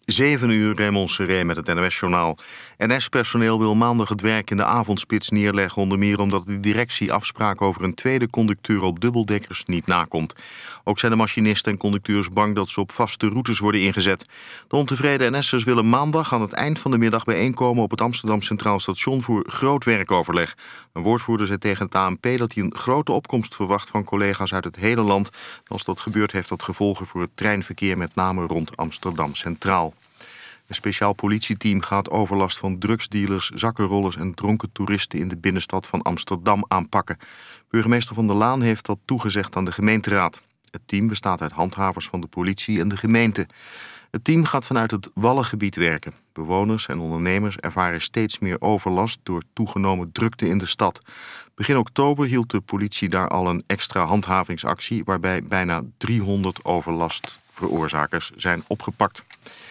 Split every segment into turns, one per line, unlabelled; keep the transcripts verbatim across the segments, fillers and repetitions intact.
Zeven uur, Raymond Seré met het N O S-journaal. N S-personeel wil maandag het werk in de avondspits neerleggen, onder meer omdat de directie afspraken over een tweede conducteur op dubbeldekkers niet nakomt. Ook zijn de machinisten en conducteurs bang dat ze op vaste routes worden ingezet. De ontevreden N S'ers willen maandag aan het eind van de middag bijeenkomen op het Amsterdam Centraal Station voor groot werkoverleg. Een woordvoerder zei tegen het A N P dat hij een grote opkomst verwacht van collega's uit het hele land. Als dat gebeurt heeft dat gevolgen voor het treinverkeer, met name rond Amsterdam Centraal. Een speciaal politieteam gaat overlast van drugsdealers, zakkenrollers en dronken toeristen in de binnenstad van Amsterdam aanpakken. Burgemeester Van der Laan heeft dat toegezegd aan de gemeenteraad. Het team bestaat uit handhavers van de politie en de gemeente. Het team gaat vanuit het Wallengebied werken. Bewoners en ondernemers ervaren steeds meer overlast door toegenomen drukte in de stad. Begin oktober hield de politie daar al een extra handhavingsactie, waarbij bijna driehonderd overlastveroorzakers zijn opgepakt.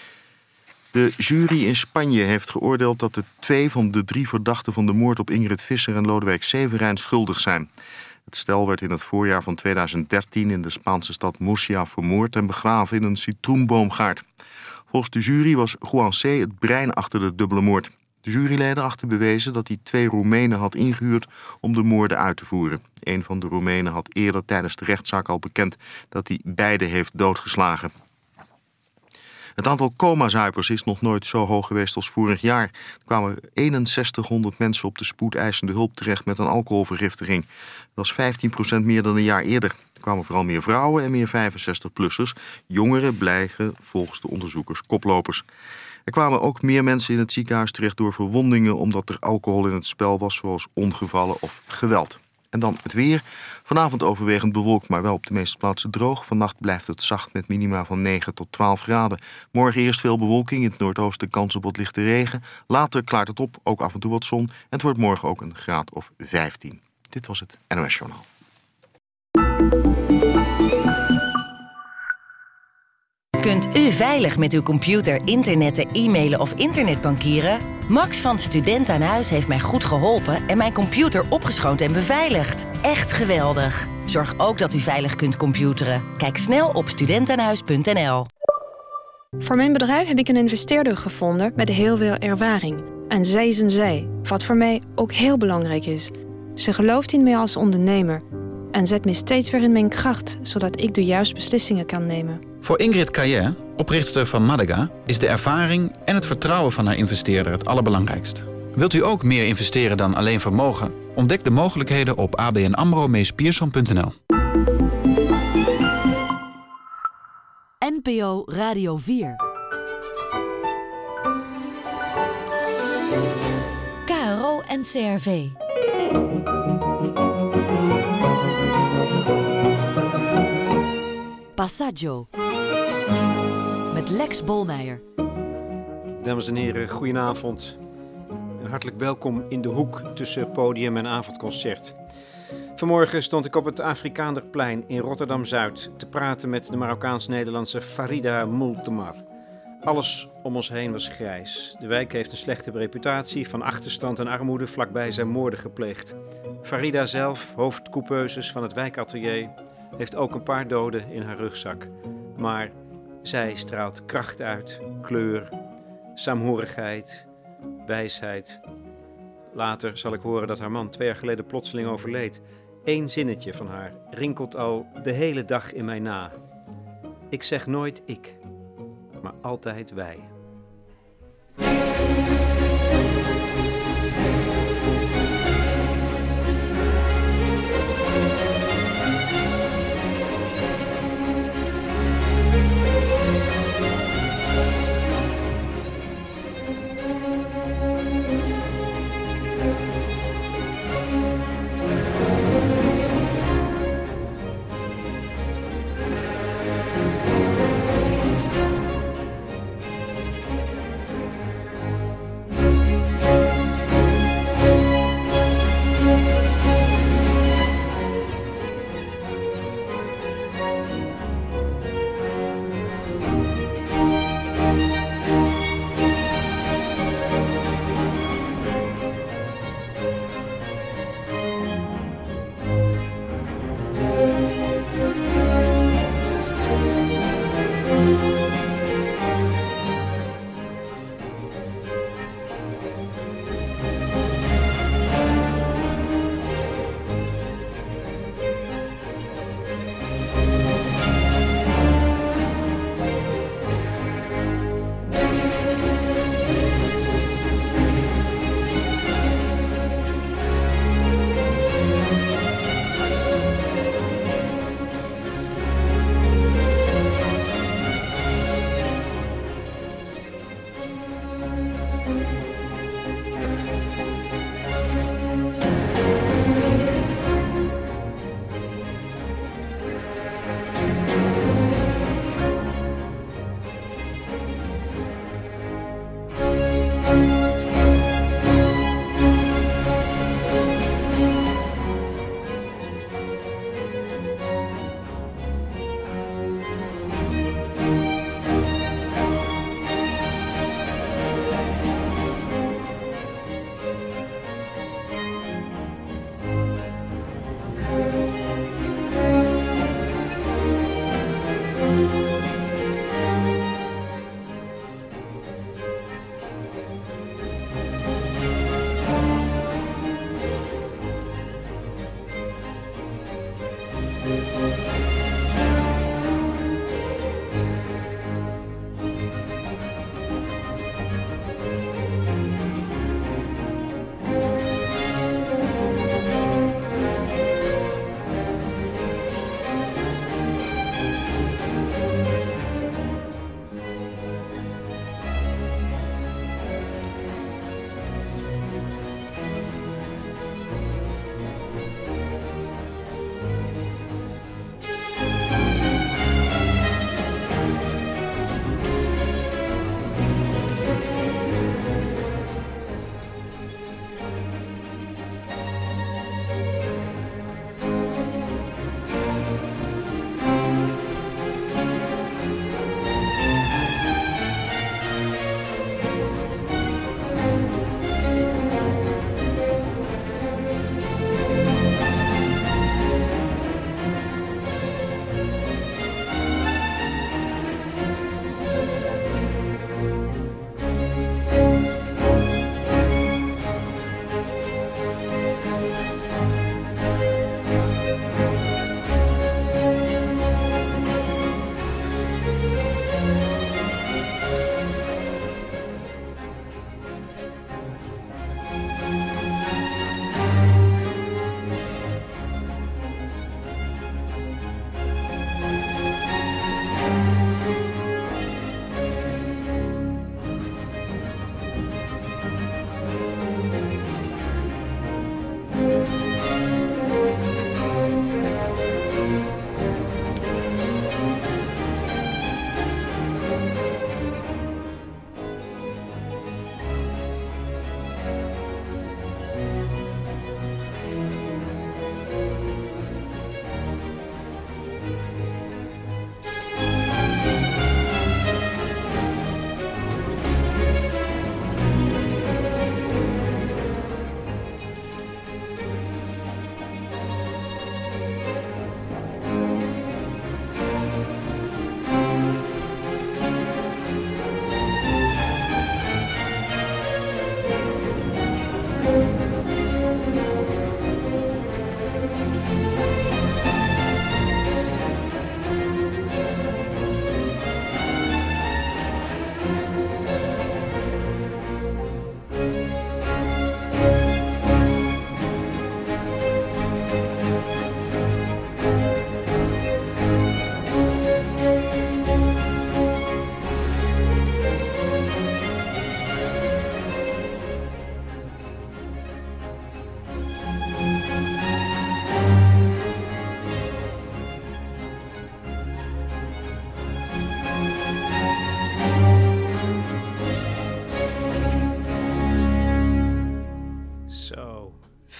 De jury in Spanje heeft geoordeeld dat de twee van de drie verdachten van de moord op Ingrid Visser en Lodewijk Severijn schuldig zijn. Het stel werd in het voorjaar van tweeduizend dertien in de Spaanse stad Murcia vermoord en begraven in een citroenboomgaard. Volgens de jury was Juan C. het brein achter de dubbele moord. De juryleden achten bewezen dat hij twee Roemenen had ingehuurd om de moorden uit te voeren. Een van de Roemenen had eerder tijdens de rechtszaak al bekend dat hij beide heeft doodgeslagen. Het aantal coma-zuipers is nog nooit zo hoog geweest als vorig jaar. Er kwamen eenenzestighonderd mensen op de spoedeisende hulp terecht met een alcoholvergiftiging. Dat was vijftien procent meer dan een jaar eerder. Er kwamen vooral meer vrouwen en meer vijfenzestig-plussers. Jongeren blijven volgens de onderzoekers koplopers. Er kwamen ook meer mensen in het ziekenhuis terecht door verwondingen omdat er alcohol in het spel was, zoals ongevallen of geweld. En dan het weer. Vanavond overwegend bewolkt, maar wel op de meeste plaatsen droog. Vannacht blijft het zacht met minima van negen tot twaalf graden. Morgen eerst veel bewolking, in het noordoosten kans op wat lichte regen. Later klaart het op, ook af en toe wat zon. En het wordt morgen ook een graad of vijftien. Dit was het N O S-journaal.
Kunt u veilig met uw computer, internetten, e-mailen of internetbankieren? Max van Student aan Huis heeft mij goed geholpen en mijn computer opgeschoond en beveiligd. Echt geweldig. Zorg ook dat u veilig kunt computeren. Kijk snel op studentaanhuis punt n l.
Voor mijn bedrijf heb ik een investeerder gevonden met heel veel ervaring. En zij is een zij, wat voor mij ook heel belangrijk is. Ze gelooft in mij als ondernemer en zet me steeds weer in mijn kracht, zodat ik de juiste beslissingen kan nemen.
Voor Ingrid Caillet, oprichtster van Madaga, is de ervaring en het vertrouwen van haar investeerder het allerbelangrijkst. Wilt u ook meer investeren dan alleen vermogen? Ontdek de mogelijkheden op a b n amro dash pierson punt n l.
N P O Radio vier. K R O en C R V. Passaggio. Met Lex Bolmeijer.
Dames en heren, goedenavond. En hartelijk welkom in de hoek tussen podium en avondconcert. Vanmorgen stond ik op het Afrikaanderplein in Rotterdam-Zuid te praten met de Marokkaans-Nederlandse Farida Multemar. Alles om ons heen was grijs. De wijk heeft een slechte reputatie, van achterstand en armoede, vlakbij zijn moorden gepleegd. Farida zelf, hoofdcoupeuses van het wijkatelier, heeft ook een paar doden in haar rugzak. Maar zij straalt kracht uit, kleur, saamhorigheid, wijsheid. Later zal ik horen dat haar man twee jaar geleden plotseling overleed. Eén zinnetje van haar rinkelt al de hele dag in mij na. Ik zeg nooit ik, maar altijd wij.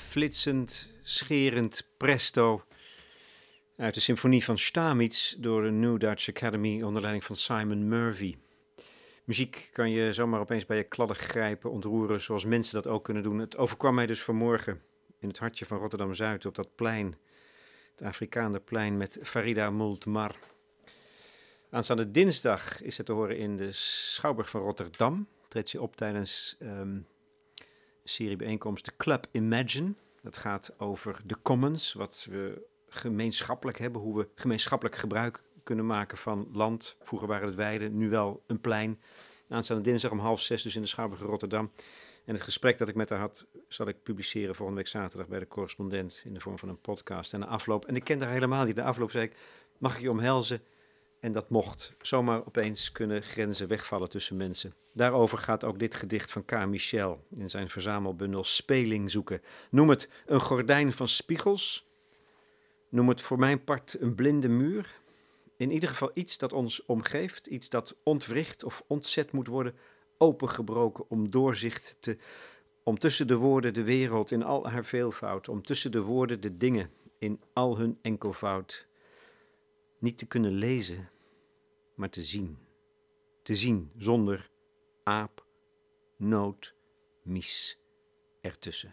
flitsend, scherend presto uit de symfonie van Stamitz door de New Dutch Academy onder leiding van Simon Murphy. Muziek kan je zomaar opeens bij je kladden grijpen, ontroeren, zoals mensen dat ook kunnen doen. Het overkwam mij dus vanmorgen in het hartje van Rotterdam-Zuid op dat plein, het Afrikaanderplein met Farida Multmar. Aanstaande dinsdag is het te horen in de Schouwburg van Rotterdam. Treedt ze op tijdens um, een serie bijeenkomsten Club Imagine. Dat gaat over de commons, wat we gemeenschappelijk hebben, hoe we gemeenschappelijk gebruik kunnen maken van land. Vroeger waren het weiden, nu wel een plein. Aanstaande dinsdag om half zes dus in de Schouwburg van Rotterdam. En het gesprek dat ik met haar had, zal ik publiceren volgende week zaterdag bij de correspondent in de vorm van een podcast. En de afloop, en ik kende haar helemaal niet, de afloop zei ik, mag ik je omhelzen? En dat mocht. Zomaar opeens kunnen grenzen wegvallen tussen mensen. Daarover gaat ook dit gedicht van K. Michel in zijn verzamelbundel Speling zoeken. Noem het een gordijn van spiegels. Noem het voor mijn part een blinde muur. In ieder geval iets dat ons omgeeft, iets dat ontwricht of ontzet moet worden, opengebroken om doorzicht te, om tussen de woorden de wereld in al haar veelvoud, om tussen de woorden de dingen in al hun enkelvoud niet te kunnen lezen, maar te zien. Te zien zonder aap, noot, mies ertussen.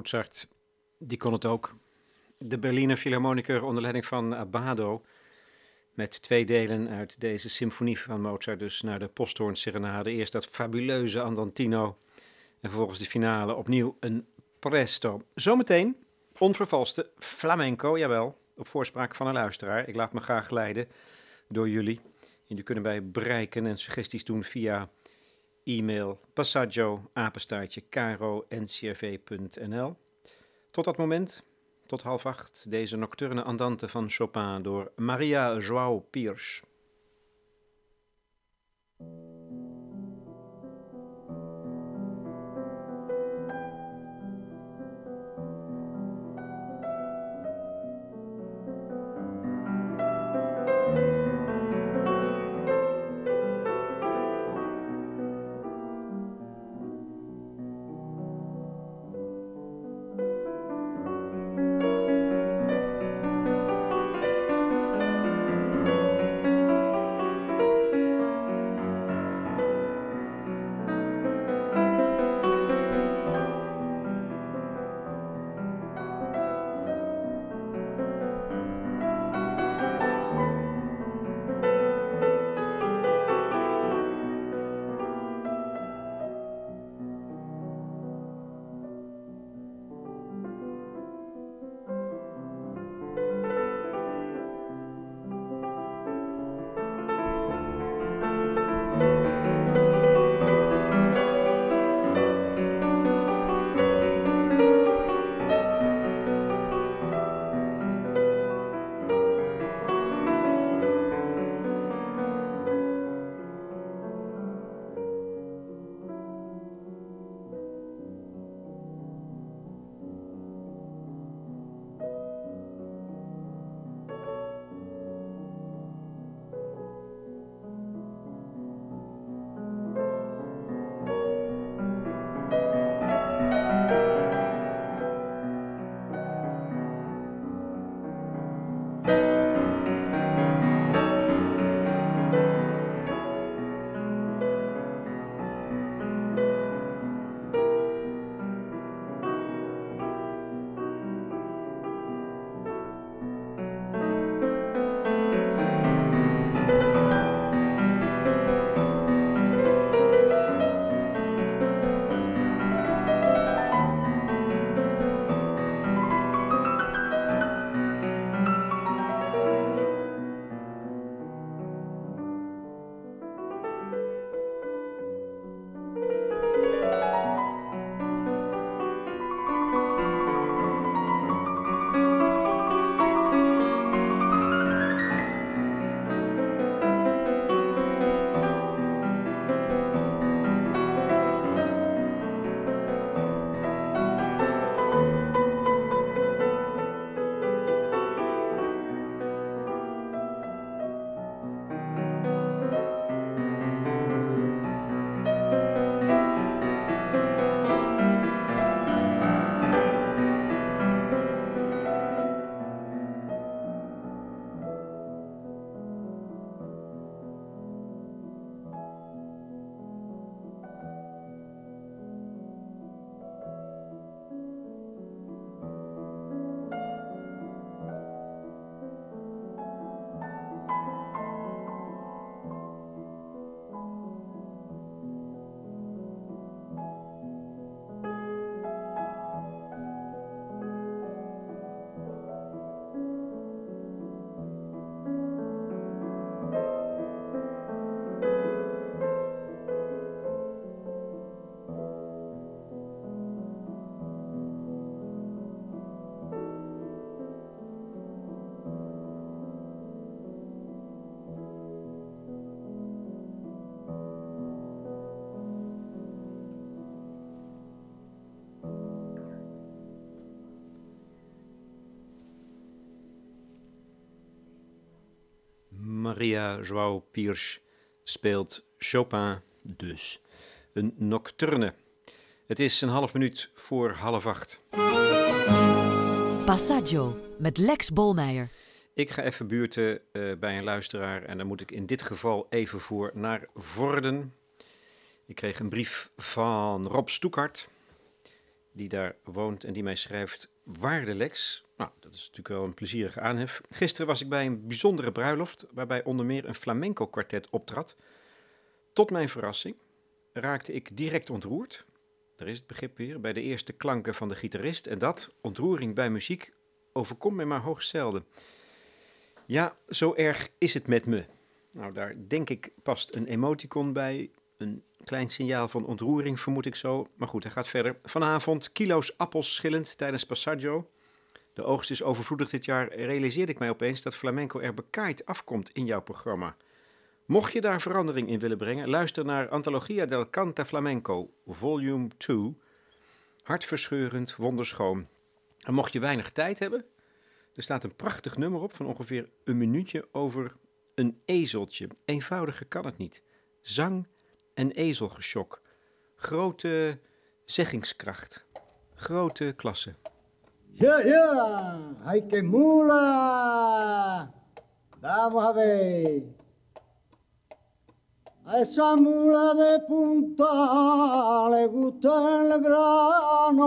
Mozart, die kon het ook. De Berliner Philharmoniker onder leiding van Abbado, met twee delen uit deze symfonie van Mozart, dus naar de Posthoorn-serenade. Eerst dat fabuleuze Andantino en vervolgens de finale opnieuw een presto. Zometeen onvervalste flamenco, jawel, op voorspraak van een luisteraar. Ik laat me graag leiden door jullie. Jullie kunnen bij bereiken en suggesties doen via e-mail passaggio apenstaartje caro n c r v punt n l. Tot dat moment, tot half acht, deze nocturne andante van Chopin door Maria João Pires. Maria João Pires speelt Chopin dus. Een nocturne. Het is een half minuut voor half acht.
Passaggio met Lex Bolmeijer.
Ik ga even buurten uh, bij een luisteraar en dan moet ik in dit geval even voor naar Vorden. Ik kreeg een brief van Rob Stoekhart. die daar woont en die mij schrijft: Waarde Lex. Nou, dat is natuurlijk wel een plezierige aanhef. Gisteren was ik bij een bijzondere bruiloft, waarbij onder meer een flamenco-kwartet optrad. Tot mijn verrassing raakte ik direct ontroerd. Daar is het begrip weer, bij de eerste klanken van de gitarist. En dat, ontroering bij muziek, overkomt mij maar hoogst zelden. Ja, zo erg is het met me. Nou, daar denk ik past een emoticon bij. Een klein signaal van ontroering, vermoed ik zo. Maar goed, hij gaat verder. Vanavond kilo's appels schillend tijdens Passaggio. De oogst is overvloedig dit jaar. Realiseerde ik mij opeens dat flamenco er bekaaid afkomt in jouw programma. Mocht je daar verandering in willen brengen, luister naar Antologia del Canta Flamenco, volume twee. Hartverscheurend, wonderschoon. En mocht je weinig tijd hebben, er staat een prachtig nummer op van ongeveer een minuutje over een ezeltje. Eenvoudiger kan het niet. Zang en ezelgeschok. Grote zeggingskracht. Grote klasse.
Ja, ja, hay que mula. Vamos a ver. A esa mula de punta le gusta el grano.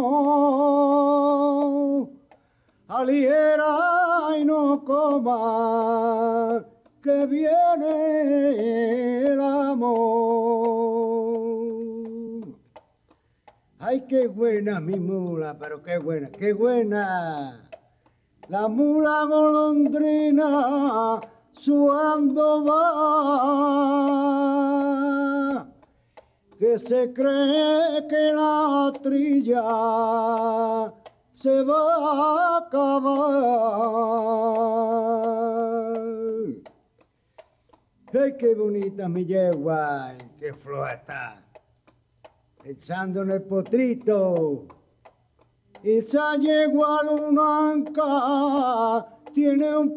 Aliera y no coma, que viene el amor. Ay, qué buena mi mula, pero qué buena, qué buena. La mula golondrina suando va, que se cree que la trilla se va a acabar. Ay, qué bonita mi yegua, qué floja está. Pensando en el potrito. Esa yegua lunanca tiene un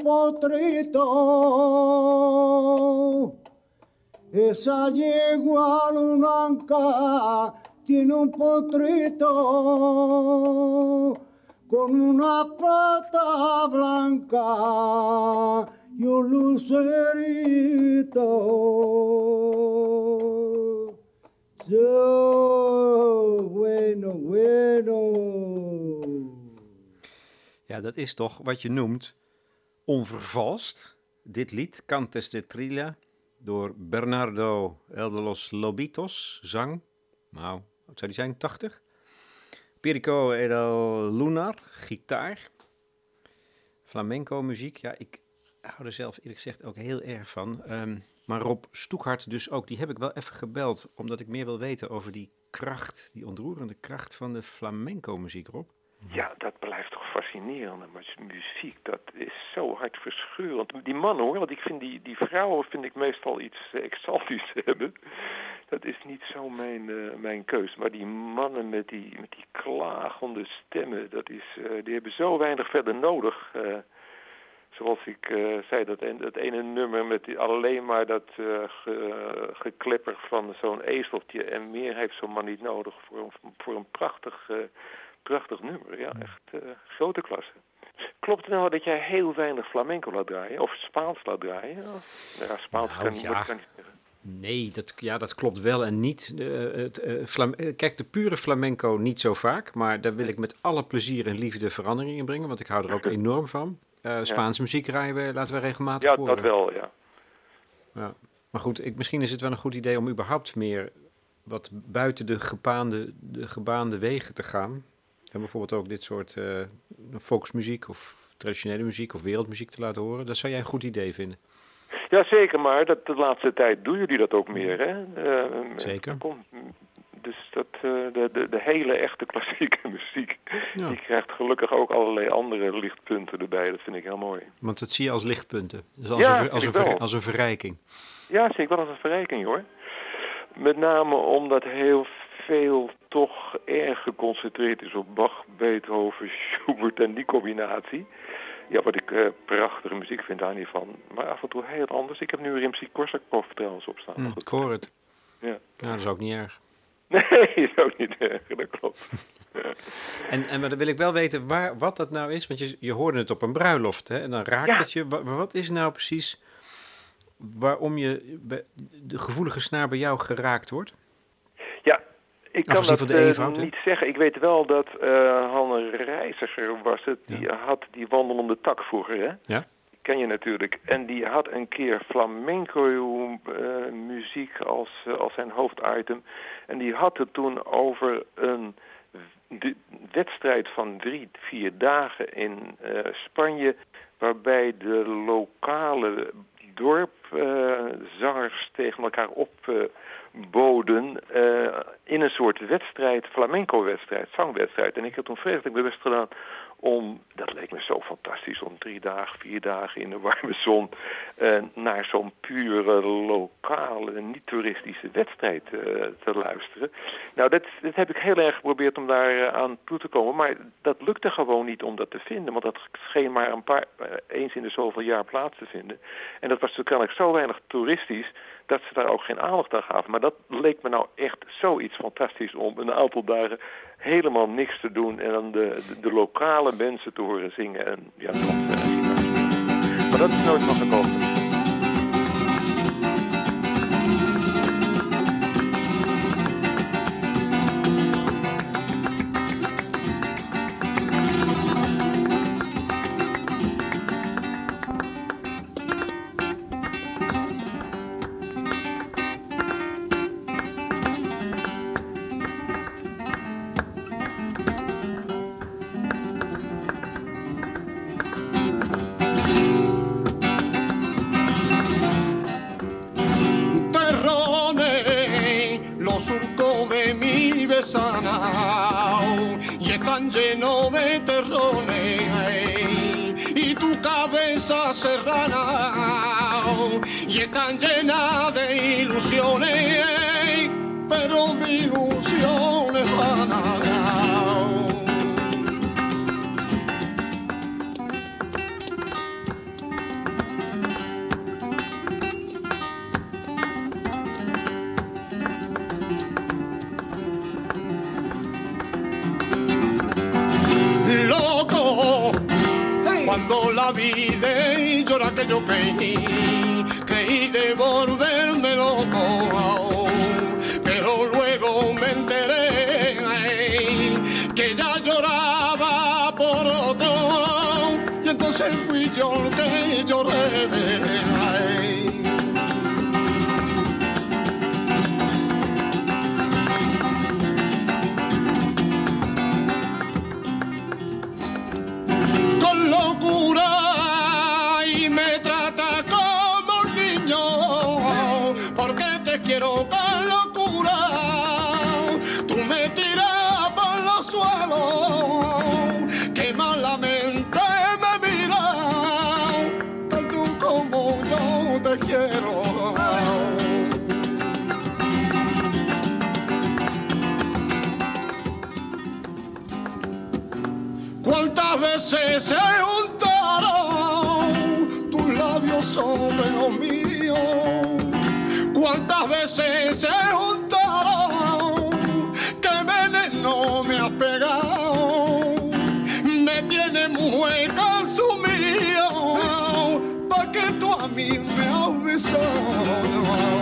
potrito. Esa yegua lunanca tiene un potrito con una pata blanca y un lucerito. Zo, bueno, bueno.
Ja, dat is toch wat je noemt onvervalst. Dit lied, Cantes de Trilla, door Bernardo El de los Lobitos, zang. Nou, wat zou die zijn, tachtig? Perico El Lunar, gitaar. Flamenco muziek, ja, ik hou er zelf eerlijk gezegd ook heel erg van. Um, maar Rob Stoekhart dus ook, die heb ik wel even gebeld, omdat ik meer wil weten over die kracht, die ontroerende kracht van de flamenco muziek, Rob.
Ja, dat blijft toch fascinerend. Maar muziek, dat is zo hartverscheurend. Die mannen hoor, want ik vind die, die vrouwen vind ik meestal iets uh, exaltisch hebben. Dat is niet zo mijn, uh, mijn keus. Maar die mannen met die, met die klagende stemmen, dat is, uh, die hebben zo weinig verder nodig. Uh, zoals ik uh, zei, dat, en, dat ene nummer met die, alleen maar dat uh, ge, geklepper van zo'n ezeltje. En meer heeft zo'n man niet nodig voor een, voor een prachtig... Uh, Prachtig nummer, ja, echt uh, grote klasse. Klopt het nou dat jij heel weinig flamenco laat draaien? Of Spaans laat draaien? Of, ja, Spaans
nou,
kan, niet,
ja.
kan niet zeggen.
Nee, dat, ja, dat klopt wel en niet. Uh, het, uh, flam- Kijk, de pure flamenco niet zo vaak, maar daar wil ik met alle plezier en liefde verandering in brengen, want ik hou er ook enorm van. Uh, Spaanse ja. muziek draaien we, laten we regelmatig
ja,
horen.
Ja, dat wel, ja.
ja. Maar goed, ik, misschien is het wel een goed idee om überhaupt meer wat buiten de gebaande, de gebaande wegen te gaan. En bijvoorbeeld ook dit soort uh, volksmuziek of traditionele muziek of wereldmuziek te laten horen. Dat zou jij een goed idee vinden.
Ja, zeker, maar dat, de laatste tijd doen jullie dat ook meer, hè? Uh,
zeker.
Kom, dus dat, uh, de, de, de hele echte klassieke muziek, ja. die krijgt gelukkig ook allerlei andere lichtpunten erbij. Dat vind ik heel mooi.
Want dat zie je als lichtpunten, dus als,
ja,
een, als, een, ver, als een verrijking.
Ja, zie ik wel als een verrijking, hoor. Met name omdat heel veel toch erg geconcentreerd is op Bach, Beethoven, Schubert en die combinatie. Ja, wat ik uh, prachtige muziek vind daar niet van. Maar af en toe heel anders. Ik heb nu Rimsky-Korsakov trouwens op staan.
Mm, ik hoor het.
Ja.
ja, dat is ook niet erg.
Nee, dat is ook niet erg, dat klopt.
en, en maar dan wil ik wel weten waar, wat dat nou is. Want je, je hoorde het op een bruiloft, hè? En dan raakt ja. het je. Wat, wat is nou precies waarom je de gevoelige snaar bij jou geraakt wordt?
Ja,
Afgezien
Ik kan dat
van de
uh,
eenvoud,
niet zeggen. Ik weet wel dat uh, Hanne Reiziger was het. Die
ja.
had die wandelende tak vroeger, hè?
Ja.
Ken je natuurlijk. En die had een keer flamenco uh, muziek als, uh, als zijn hoofditem. En die had het toen over een de wedstrijd van drie, vier dagen in uh, Spanje, waarbij de lokale dorpzangers uh, tegen elkaar opboden uh, uh, in een soort wedstrijd, flamenco-wedstrijd, zangwedstrijd. En ik heb toen vreselijk mijn best gedaan om, dat leek me zo fantastisch, om drie dagen, vier dagen in de warme zon uh, naar zo'n pure lokale, niet-toeristische wedstrijd uh, te luisteren. Nou, dat, dat heb ik heel erg geprobeerd om daar uh, aan toe te komen, maar dat lukte gewoon niet om dat te vinden, want dat scheen maar een paar, uh, eens in de zoveel jaar plaats te vinden. En dat was natuurlijk zo weinig toeristisch, dat ze daar ook geen aandacht aan gaven. Maar dat leek me nou echt zoiets fantastisch om een aantal dagen helemaal niks te doen en dan de, de, de lokale mensen te horen zingen. En ja, dat, uh, maar dat is nooit van gekomen.
Y están llenos de terrones y tu cabeza serrana y están llenas de ilusiones, pero de ilusiones vanas. Cuando la vi de llorar que yo creí, creí de volverme loco, pero luego me enteré que ella lloraba por otro, y entonces fui yo el que lloré. ¿Cuántas veces se juntaron tus labios sobre los míos? ¿Cuántas veces se juntaron que veneno me ha pegado? Me tiene muy consumido pa' que tú a mí me has besado.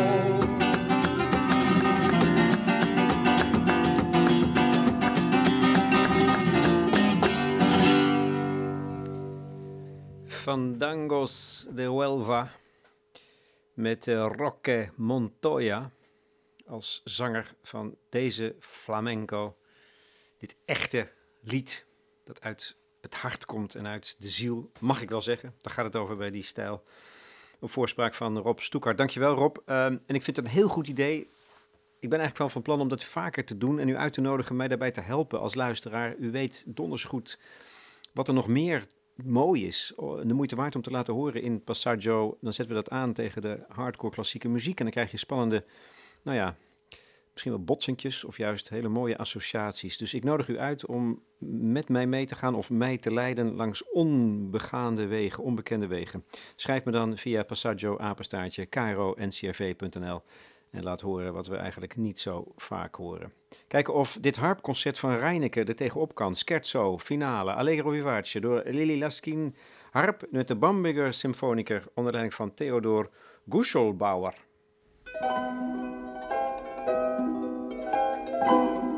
Fandangos de Huelva met uh, Roque Montoya als zanger van deze flamenco. Dit echte lied dat uit het hart komt en uit de ziel, mag ik wel zeggen. Daar gaat het over bij die stijl. Op voorspraak van Rob Stoeckart. Dankjewel Rob. Uh, en ik vind het een heel goed idee. Ik ben eigenlijk wel van plan om dat vaker te doen en u uit te nodigen mij daarbij te helpen als luisteraar. U weet donders goed wat er nog meer mooi is, de moeite waard om te laten horen in Passaggio. Dan zetten we dat aan tegen de hardcore klassieke muziek en dan krijg je spannende, nou ja, misschien wel botsingjes of juist hele mooie associaties. Dus ik nodig u uit om met mij mee te gaan of mij te leiden langs onbegaande wegen, onbekende wegen. Schrijf me dan via Passaggio apenstaartje k r o n c r v punt n l en laat horen wat we eigenlijk niet zo vaak horen. Kijken of dit harpconcert van Reineke er tegenop kan. Scherzo, finale, Allegro Vivace door Lili Laskin. Harp met de Bamberger Symfoniker onder leiding van Theodor Guschelbauer.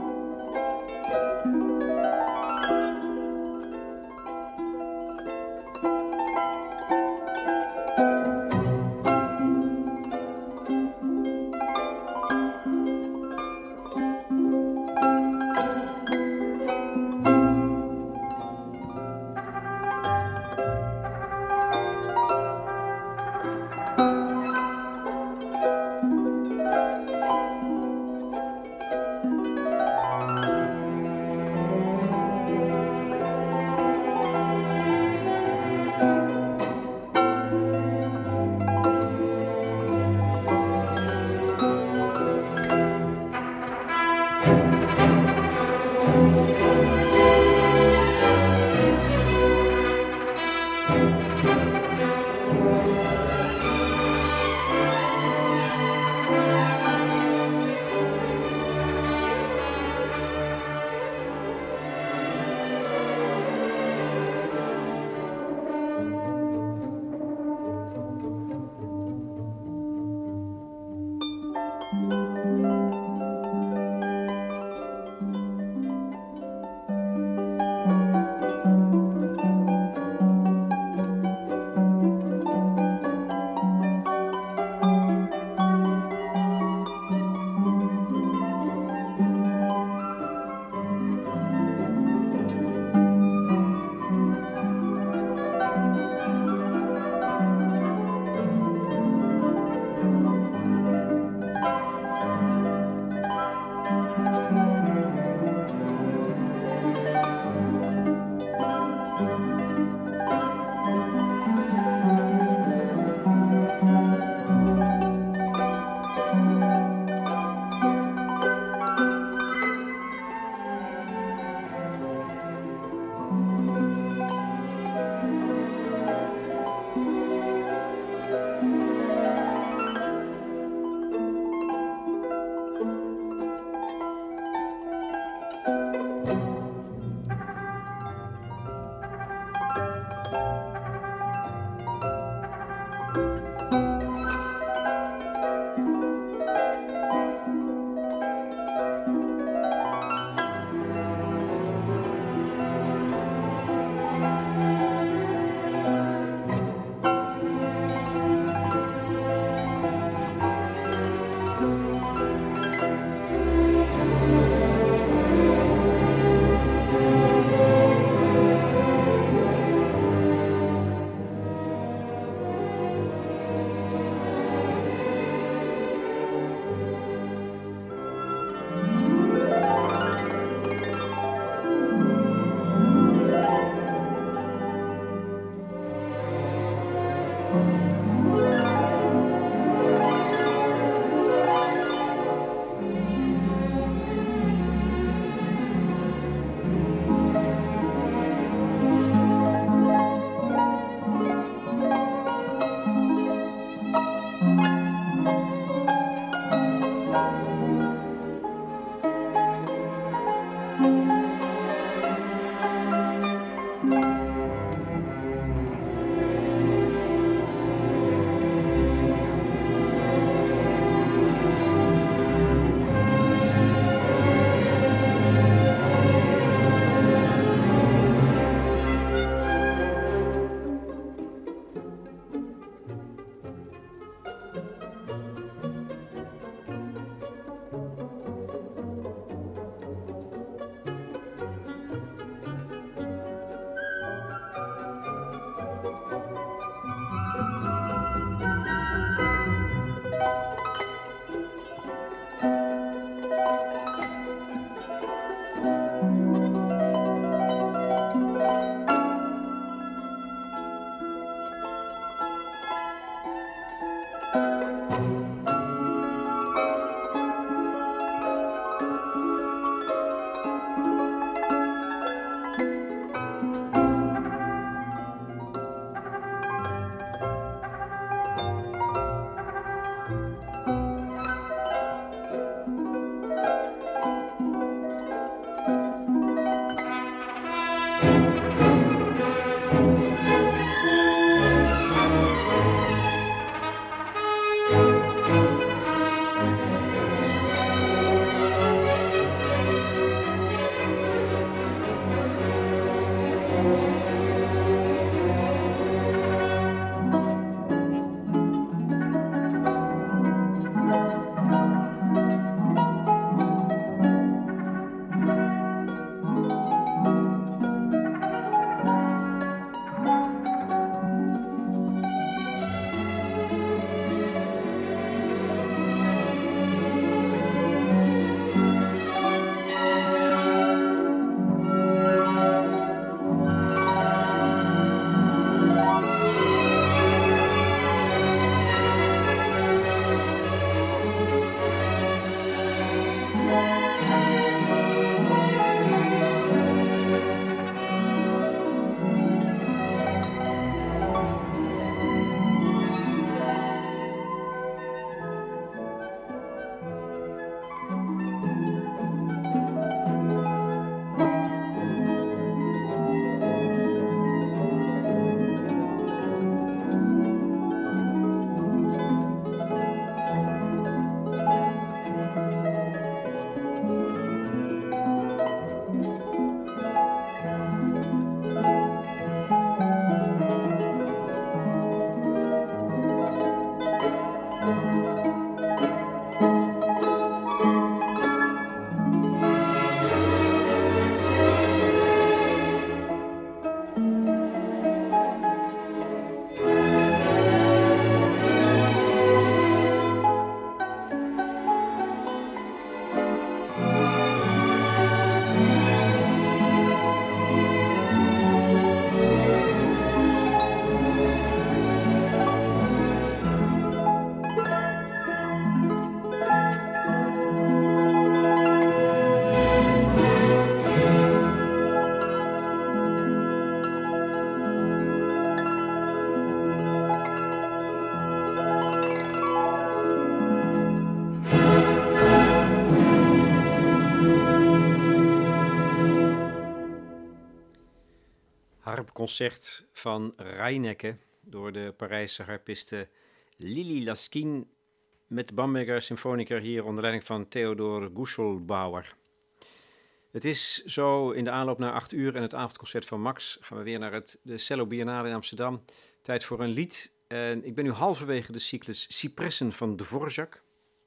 concert van Reinecke door de Parijse harpiste Lili Laskin met de Bamberger Symfoniker hier onder leiding van Theodor Guschelbauer. Het is zo in de aanloop naar acht uur en het avondconcert van Max gaan we weer naar het, de Cello Biennale in Amsterdam. Tijd voor een lied. En ik ben nu halverwege de cyclus Cypressen van Dvorak.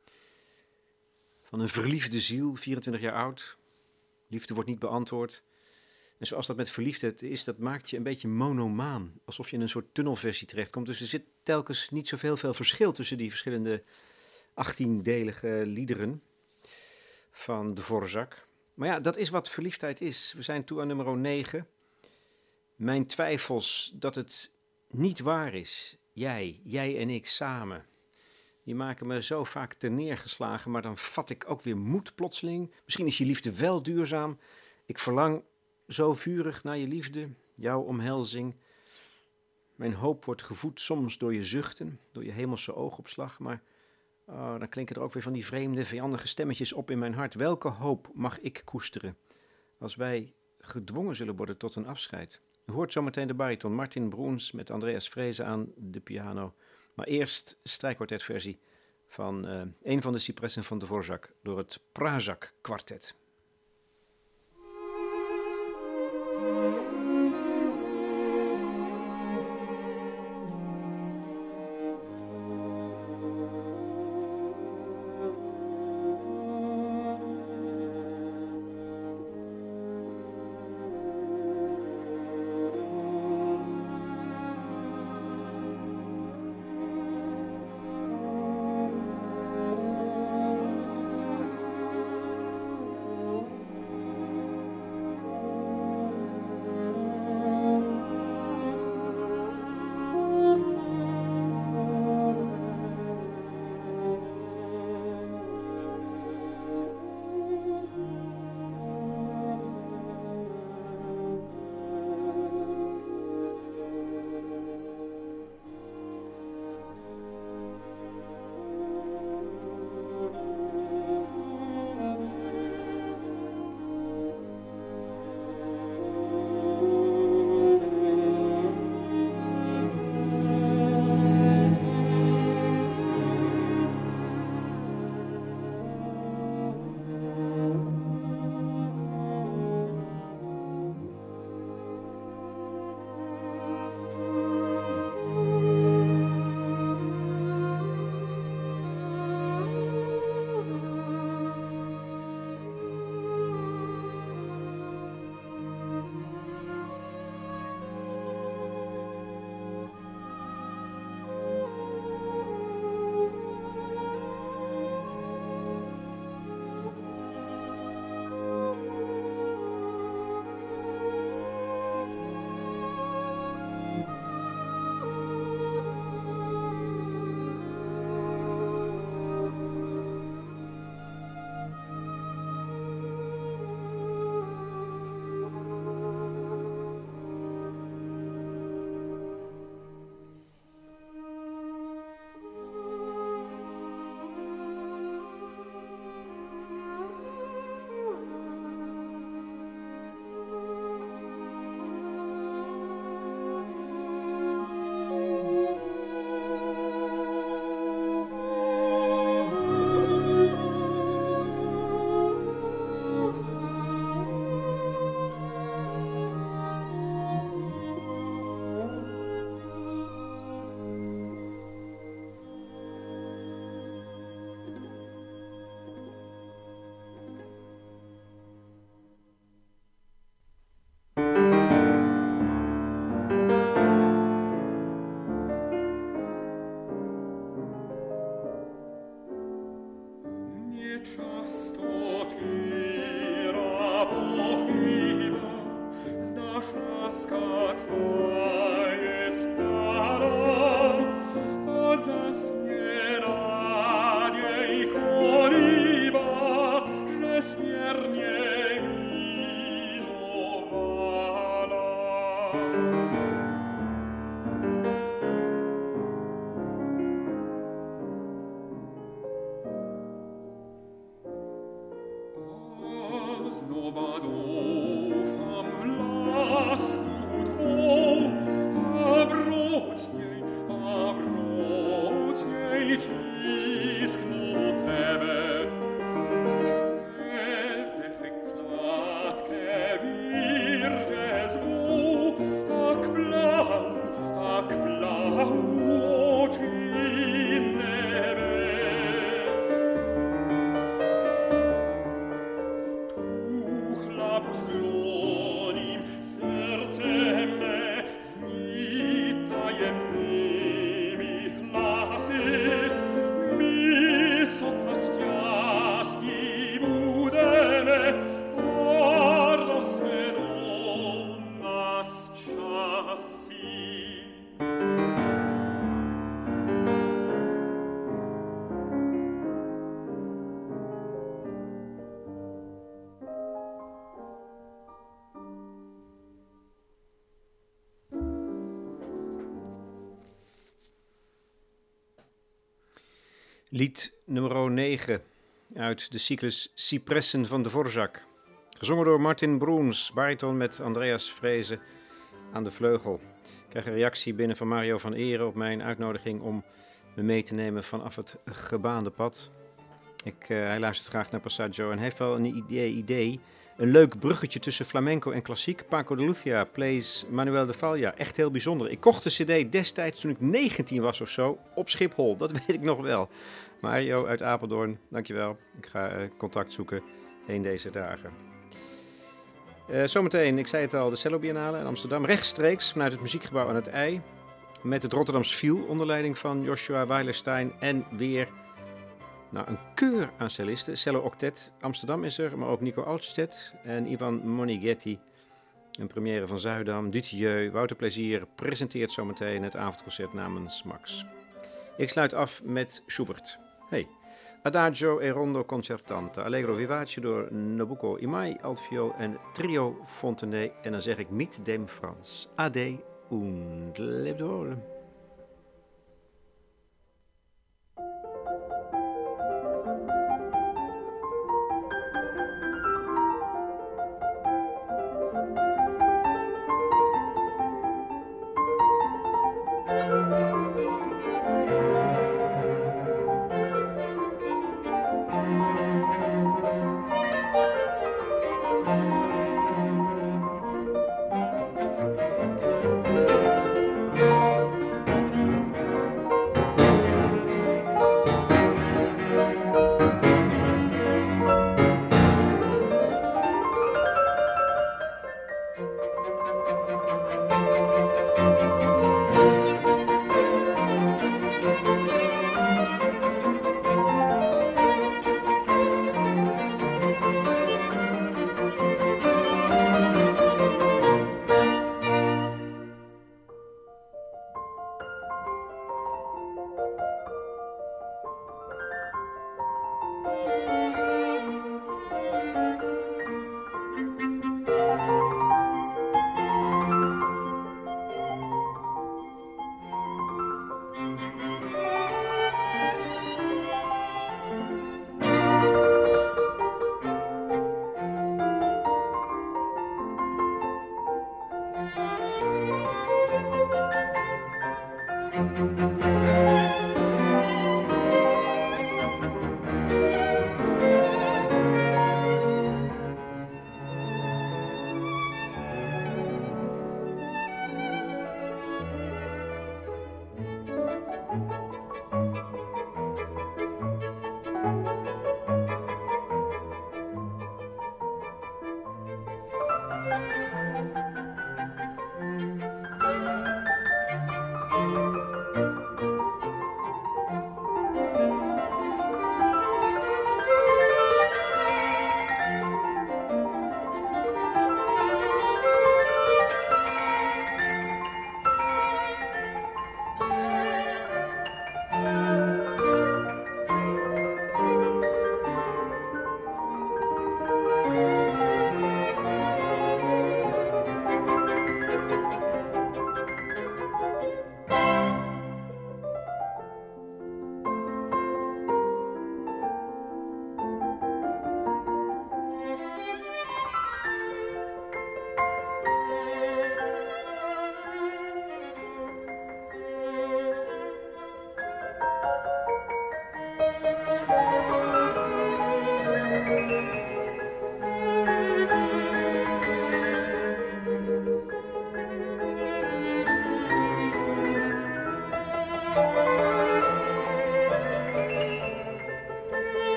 Van een verliefde ziel, vierentwintig jaar oud. Liefde wordt niet beantwoord. En zoals dat met verliefdheid is, dat maakt je een beetje monomaan. Alsof je in een soort tunnelversie terechtkomt. Dus er zit telkens niet zoveel veel verschil tussen die verschillende achttiendelige liederen van Dvorak. Maar ja, dat is wat verliefdheid is. We zijn toe aan nummer negen. Mijn twijfels dat het niet waar is. Jij, jij en ik samen. Die maken me zo vaak terneergeslagen, maar dan vat ik ook weer moed plotseling. Misschien is je liefde wel duurzaam. Ik verlang zo vurig naar je liefde, jouw omhelzing. Mijn hoop wordt gevoed soms door je zuchten, door je hemelse oogopslag, maar oh, dan klinken er ook weer van die vreemde, vijandige stemmetjes op in mijn hart. Welke hoop mag ik koesteren als wij gedwongen zullen worden tot een afscheid? U hoort zometeen de bariton Martin Broens met Andreas Vreese aan de piano. Maar eerst strijkkwartetversie van uh, een van de Cypressen van Dvorak door het Prazak kwartet.
Znova do fam vlasku tvoj
Lied nummer negen uit de cyclus Cypressen van Dvorak. Gezongen door Martin Broens, bariton met Andreas Vreese aan de vleugel. Ik krijg een reactie binnen van Mario van Eren op mijn uitnodiging om me mee te nemen vanaf het gebaande pad. Ik, uh, hij luistert graag naar Passaggio en heeft wel een idee, idee. Een leuk bruggetje tussen flamenco en klassiek. Paco de Lucia plays Manuel de Falla. Echt heel bijzonder. Ik kocht de cd destijds toen ik negentien was of zo op Schiphol. Dat weet ik nog wel. Mario uit Apeldoorn, dankjewel. Ik ga uh, contact zoeken heen deze dagen. Uh, zometeen, ik zei het al, de Cello Biennale in Amsterdam. Rechtstreeks vanuit het muziekgebouw aan het IJ. Met het Rotterdams Viel onder leiding van Joshua Weilerstein. En weer nou, een keur aan cellisten. Cello Octet Amsterdam is er, maar ook Nico Altstedt en Ivan Monighetti. Een première van Zuidam. Dutilleux, Wouter Plezier presenteert zometeen het avondconcert namens Max. Ik sluit af met Schubert. Hey. Adagio e Rondo Concertante, Allegro Vivace door Nobuko Imai, Altvio en Trio Fontenay. En dan zeg ik mit dem Franz. Ade und lebt wohl.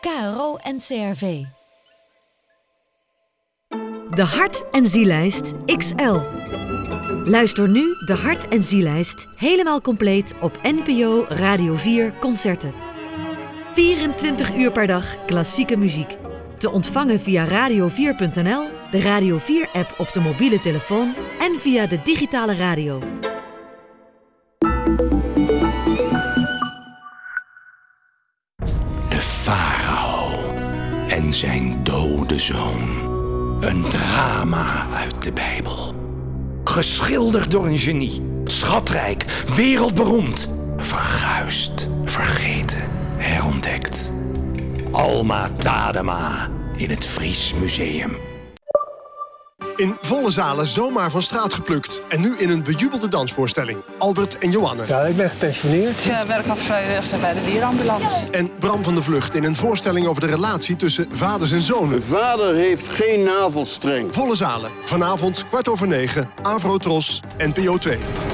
K R O en C R V.
De Hart- en Zielijst X L. Luister nu de Hart- en Zielijst helemaal compleet op N P O Radio vier Concerten. vierentwintig uur per dag klassieke muziek. Te ontvangen via radio vier punt n l, de Radio vier app op de mobiele telefoon en via de digitale radio.
De farao en zijn dode zoon. Een drama uit de Bijbel. Geschilderd door een genie. Schatrijk, wereldberoemd. Verguisd, vergeten, herontdekt. Alma Tadema in het Fries Museum.
In volle zalen zomaar van straat geplukt. En nu in een bejubelde dansvoorstelling. Albert en Johanne.
Ja, ik ben gepensioneerd.
Ik werk als vrijwilliger bij de dierambulance.
En Bram van de Vlucht in een voorstelling over de relatie tussen vaders en zonen.
De vader heeft geen navelstreng.
Volle zalen. Vanavond kwart over negen. Avro Tros, N P O twee.